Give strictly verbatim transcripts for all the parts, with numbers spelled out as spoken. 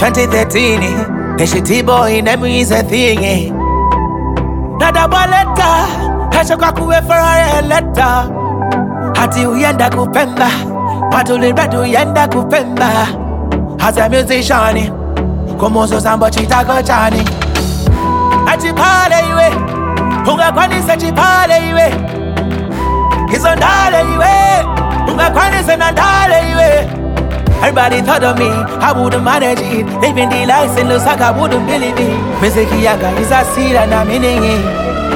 twenty thirteen, the shitty boy never is a thing. Nada baleta, hashoka kuwe for a letter. Hati uyenda kupenda, patuli redu uyenda kupenda. As a musician, como so sambo chitago chani. Achipale iwe, unga kwani se chipale iwe. Hizo ndale iwe, unga kwani se nandale iwe. Everybody thought of me, I wouldn't manage it. Living the life in looks like I wouldn't believe it. Miziki yaga is a seed and I'm meaning it.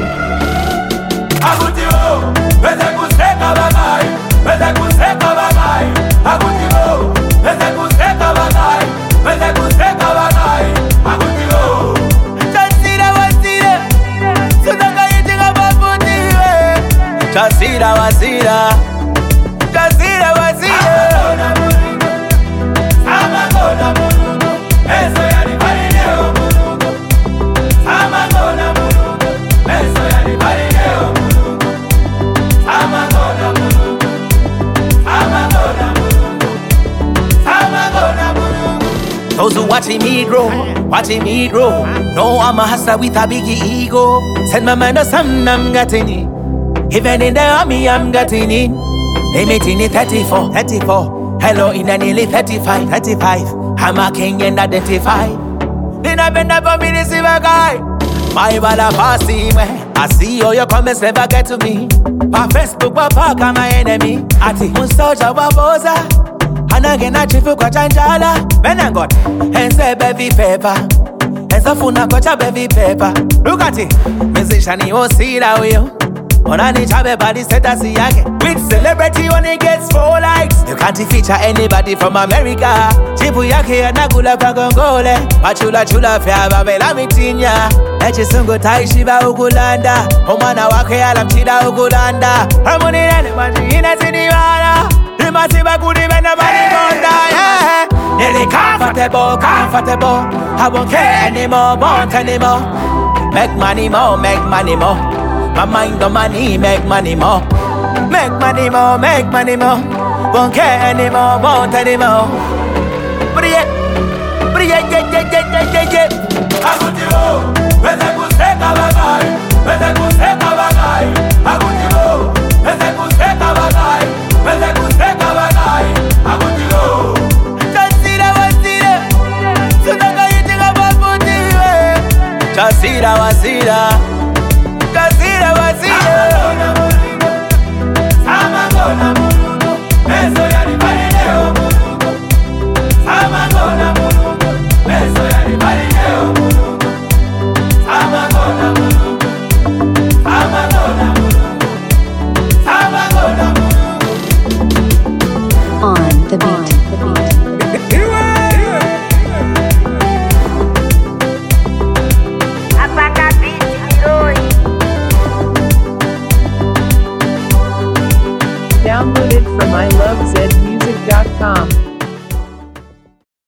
Agutiro, pese kuseka bagai, pese kuseka bagai. Agutiro, pese kuseka bagai, pese kuseka bagai. Agutiro, chasira wasira, sudaka yitinga babutiwe. Chasira wasira, chasira wasira. Those who watching me grow, watching me grow. No, I'm a hustler with a big ego. Send my man to some, I'm getting it. Even in the army, I'm getting it. They making it thirty-four, thirty-four. Hello, in a nearly thirty-five, thirty-five. I'm a king and identified. Then I've been up for me to see my guy. My bala passing way. I see all your comments never get to me. My Facebook, my park, I'm my enemy. Ati, unsoldier, waboza. And again, I chifu kwa chanjala. Men and God, and say baby paper. And so funa kocha baby paper. Look at it, musician, you see that wheel. On any chabe body set as a yake. With celebrity when it gets four likes. You can't feature anybody from America. Chipu yake anagula pa gongole. Machula chula fea babela mitinya. Echi sungu tai shiba ukulanda. Omana wake alamchida ukulanda. Harmony nene maji ina siniwana. Imasiba kudi bena bani bonda, yeah. Nearly comfortable, comfortable. I won't care anymore, won't anymore. Make money more, make money more. My mind on money, make money more. Make money more, make money more. Won't care anymore, won't anymore. But yeah, but yeah, yeah, yeah, yeah, yeah, yeah. Agutiro, pese kuseka bagai, pese kuseka bagai. Agutiro, pese kuseka bagai, pese kuseka bagai. Agutiro, chasira wasira, sudaka yitinga babutiwe. Chasira wasira. Chasira wasira. Samangona murugo, beso ya libarileo murugo. Samangona murugo, beso ya libarileo murugo. Samangona murugo, samangona murugo, samangona murugo. On the beat. Downloaded from I love zed music dot com.